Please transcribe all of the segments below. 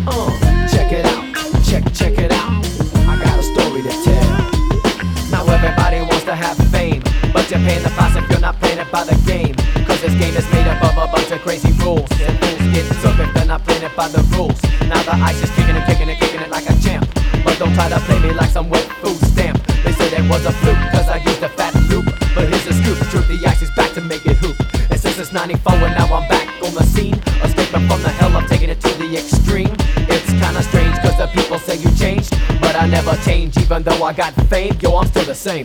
Check it out, check it out. I got a story to tell. Now everybody wants to have fame, but you're paying the price if you're not playing it by the game. Cause this game is made up of a bunch of crazy rules, and fools get took if they're not playing it by the rules. Now the ice is kicking it like a champ. But don't try to play me like some wet food stamp. They said it was a fluke cause I used a fat loop, but here's the scoop, truth, the ice is back to make it hoop. And since it's 94 and now I'm back on the scene, escaping from the hell of taking it to the extreme. It's kinda strange cause the people say you changed, but I never change even though I got fame. Yo, I'm still the same.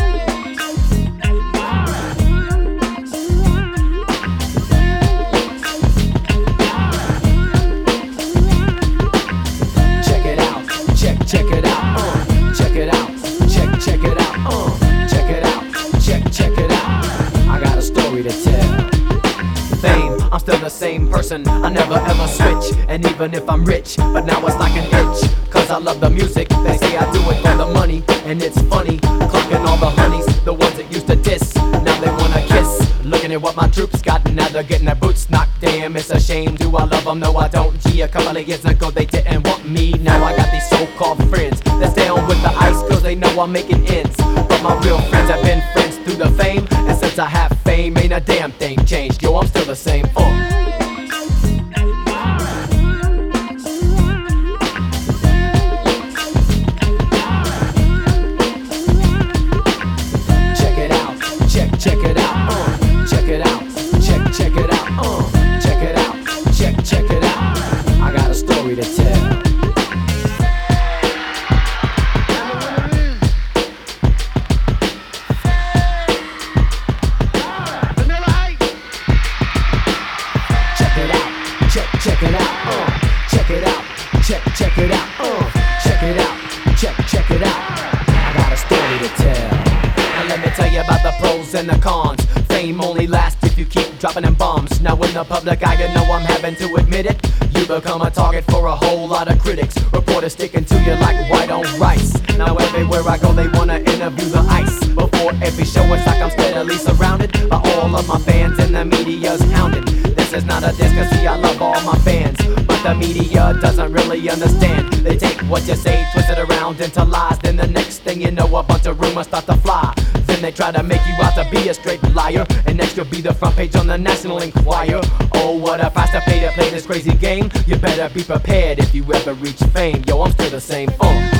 Check it out, check it out, check it out, check it out, check it out. I got a story to tell. Fame, I'm still the same person, I never ever switch. And even if I'm rich, but now it's like an itch. Cause I love the music, they say I do it for the money. And it's funny, clocking all the honeys, the ones that used to diss, now they wanna kiss. Looking at what my troops got, now they're getting their boots knocked. Damn, it's a shame, do I love them? No I don't. Gee, a couple of years ago they didn't want me. Now I got these so-called friends that stay on with the ice cause they know I'm making ends. But my real friends have been friends through the fame, and since I have fame, ain't a damn thing changed. Yo, I'm still the same. Check it out, check it out, check it out, check it out, check it out. I got a story to tell. Check it out, check it out, check it out, check it out, check it out, check it out. I got a story to tell. Let me tell you about the pros and the cons. Fame only lasts if you keep dropping them bombs. Now in the public eye, you know I'm having to admit it. You become a target for a whole lot of critics. Reporters sticking to you like white on rice. Now everywhere I go, they wanna interview the ice. Before every show, it's like I'm steadily surrounded by all of my fans, and the media's hounded. This is not a diss, cause see I love all my fans, but the media doesn't really understand. They take what you say, twist it around into lies. Then the next thing you know, a bunch of rumors start to fly. Then they try to make you out to be a straight liar, and next you'll be the front page on the National Enquirer. Oh, what a price to pay to play this crazy game. You better be prepared if you ever reach fame. Yo, I'm still the same.